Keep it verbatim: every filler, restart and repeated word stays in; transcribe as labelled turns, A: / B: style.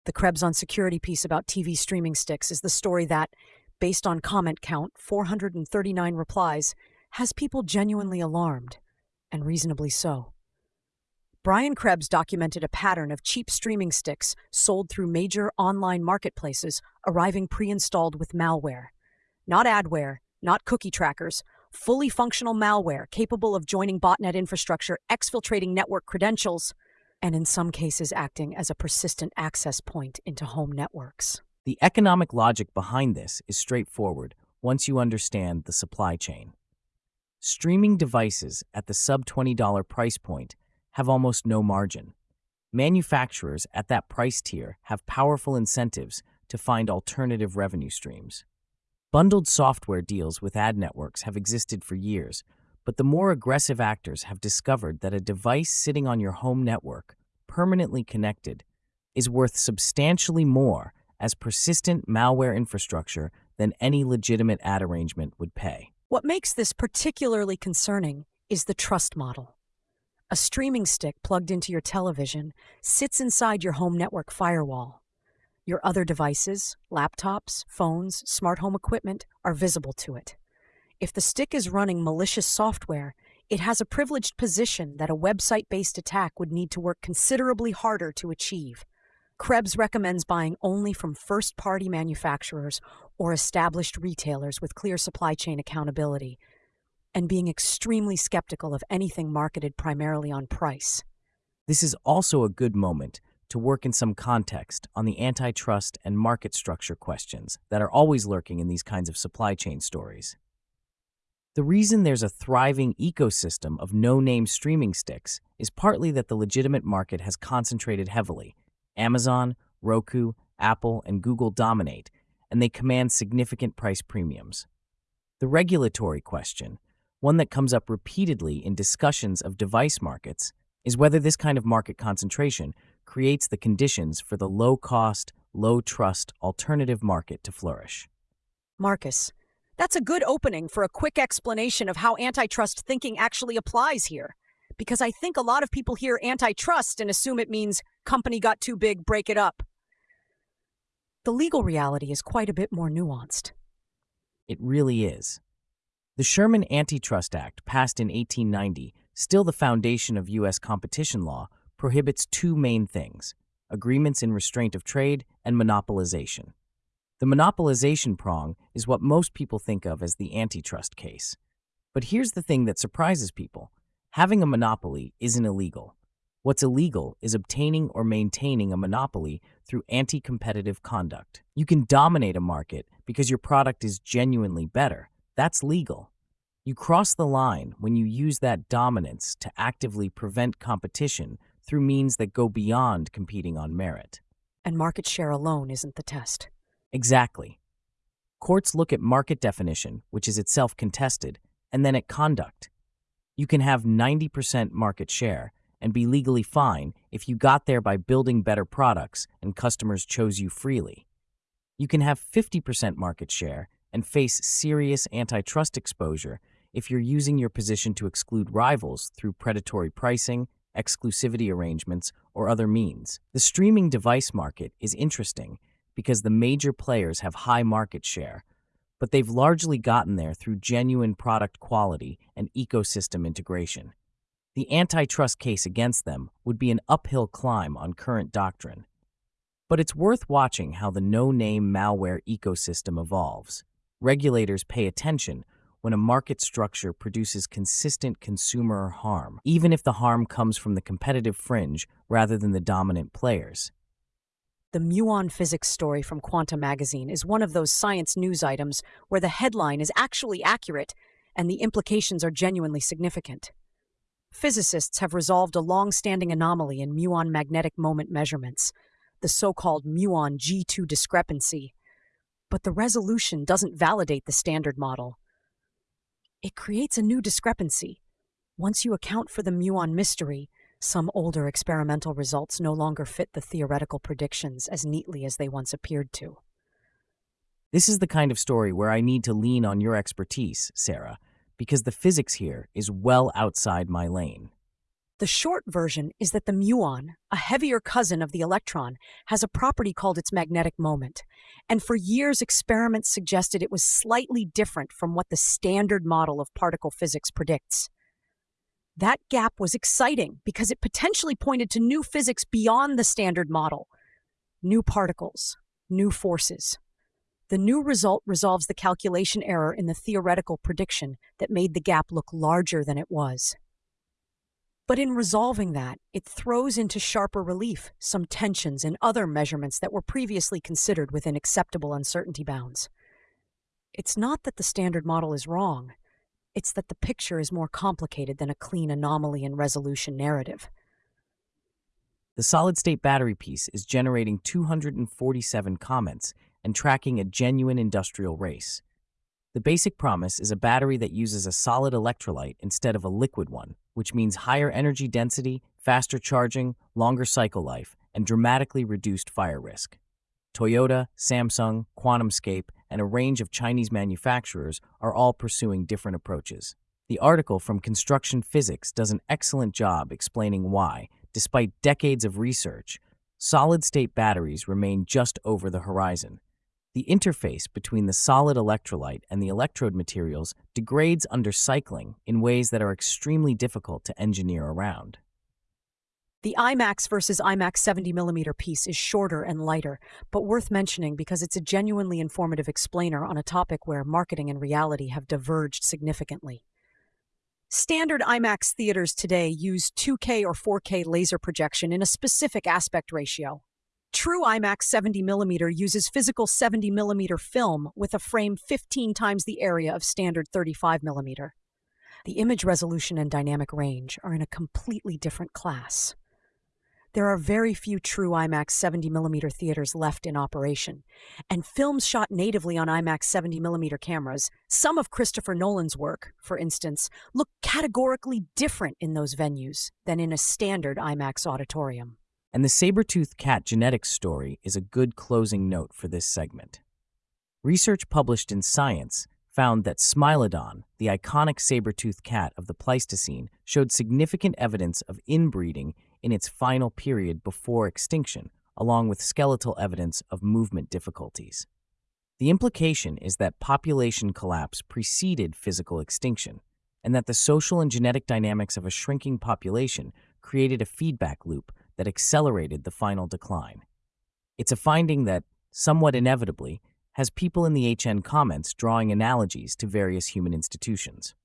A: The Krebs on Security piece about T V streaming sticks is the story that, based on comment count, four hundred thirty-nine replies, has people genuinely alarmed, and reasonably so. Brian Krebs documented a pattern of cheap streaming sticks sold through major online marketplaces arriving pre-installed with malware. Not adware, not cookie trackers, fully functional malware capable of joining botnet infrastructure, exfiltrating network credentials, and in some cases acting as a persistent access point into home networks.
B: The economic logic behind this is straightforward once you understand the supply chain. Streaming devices at the sub twenty dollars price point have almost no margin. Manufacturers at that price tier have powerful incentives to find alternative revenue streams. Bundled software deals with ad networks have existed for years, but the more aggressive actors have discovered that a device sitting on your home network, permanently connected, is worth substantially more as persistent malware infrastructure than any legitimate ad arrangement would pay.
A: What makes this particularly concerning is the trust model. A streaming stick plugged into your television sits inside your home network firewall. Your other devices, laptops, phones, smart home equipment, are visible to it. If the stick is running malicious software, it has a privileged position that a website-based attack would need to work considerably harder to achieve. Krebs recommends buying only from first-party manufacturers or established retailers with clear supply chain accountability, and being extremely skeptical of anything marketed primarily on price.
B: This is also a good moment to work in some context on the antitrust and market structure questions that are always lurking in these kinds of supply chain stories. The reason there's a thriving ecosystem of no-name streaming sticks is partly that the legitimate market has concentrated heavily. Amazon, Roku, Apple, and Google dominate, and they command significant price premiums. The regulatory question, one that comes up repeatedly in discussions of device markets, is whether this kind of market concentration creates the conditions for the low-cost, low-trust alternative market to flourish.
A: Marcus, that's a good opening for a quick explanation of how antitrust thinking actually applies here, because I think a lot of people hear antitrust and assume it means company got too big, break it up. The legal reality is quite a bit more nuanced.
B: It really is. The Sherman Antitrust Act, passed in eighteen ninety, still the foundation of U S competition law, prohibits two main things: agreements in restraint of trade and monopolization. The monopolization prong is what most people think of as the antitrust case. But here's the thing that surprises people. Having a monopoly isn't illegal. What's illegal is obtaining or maintaining a monopoly through anti-competitive conduct. You can dominate a market because your product is genuinely better. That's legal. You cross the line when you use that dominance to actively prevent competition through means that go beyond competing on merit.
A: And market share alone isn't the test.
B: Exactly. Courts look at market definition, which is itself contested, and then at conduct. You can have ninety percent market share and be legally fine if you got there by building better products and customers chose you freely. You can have fifty percent market share and face serious antitrust exposure if you're using your position to exclude rivals through predatory pricing, exclusivity arrangements, or other means. The streaming device market is interesting because the major players have high market share, but they've largely gotten there through genuine product quality and ecosystem integration. The antitrust case against them would be an uphill climb on current doctrine. But it's worth watching how the no-name malware ecosystem evolves. Regulators pay attention when a market structure produces consistent consumer harm, even if the harm comes from the competitive fringe rather than the dominant players.
A: The muon physics story from Quanta magazine is one of those science news items where the headline is actually accurate and the implications are genuinely significant. Physicists have resolved a long-standing anomaly in muon magnetic moment measurements, the so-called muon G two discrepancy. But the resolution doesn't validate the standard model. It creates a new discrepancy. Once you account for the muon mystery, some older experimental results no longer fit the theoretical predictions as neatly as they once appeared to.
B: This is the kind of story where I need to lean on your expertise, Sarah, because the physics here is well outside my lane.
A: The short version is that the muon, a heavier cousin of the electron, has a property called its magnetic moment. And for years, experiments suggested it was slightly different from what the standard model of particle physics predicts. That gap was exciting because it potentially pointed to new physics beyond the standard model. New particles, new forces. The new result resolves the calculation error in the theoretical prediction that made the gap look larger than it was. But in resolving that, it throws into sharper relief some tensions in other measurements that were previously considered within acceptable uncertainty bounds. It's not that the standard model is wrong. It's that the picture is more complicated than a clean anomaly and resolution narrative.
B: The solid-state battery piece is generating two hundred forty-seven comments and tracking a genuine industrial race. The basic promise is a battery that uses a solid electrolyte instead of a liquid one, which means higher energy density, faster charging, longer cycle life, and dramatically reduced fire risk. Toyota, Samsung, QuantumScape, and a range of Chinese manufacturers are all pursuing different approaches. The article from Construction Physics does an excellent job explaining why, despite decades of research, solid-state batteries remain just over the horizon. The interface between the solid electrolyte and the electrode materials degrades under cycling in ways that are extremely difficult to engineer around.
A: The IMAX versus IMAX seventy millimeter piece is shorter and lighter, but worth mentioning because it's a genuinely informative explainer on a topic where marketing and reality have diverged significantly. Standard IMAX theaters today use two K or four K laser projection in a specific aspect ratio. True IMAX seventy millimeter uses physical seventy millimeter film with a frame fifteen times the area of standard thirty-five millimeter. The image resolution and dynamic range are in a completely different class. There are very few true IMAX seventy millimeter theaters left in operation, and films shot natively on IMAX seventy millimeter cameras, some of Christopher Nolan's work, for instance, look categorically different in those venues than in a standard IMAX auditorium.
B: And the saber-toothed cat genetics story is a good closing note for this segment. Research published in Science found that Smilodon, the iconic saber-toothed cat of the Pleistocene, showed significant evidence of inbreeding in its final period before extinction, along with skeletal evidence of movement difficulties. The implication is that population collapse preceded physical extinction, and that the social and genetic dynamics of a shrinking population created a feedback loop that accelerated the final decline. It's a finding that, somewhat inevitably, has people in the H N comments drawing analogies to various human institutions.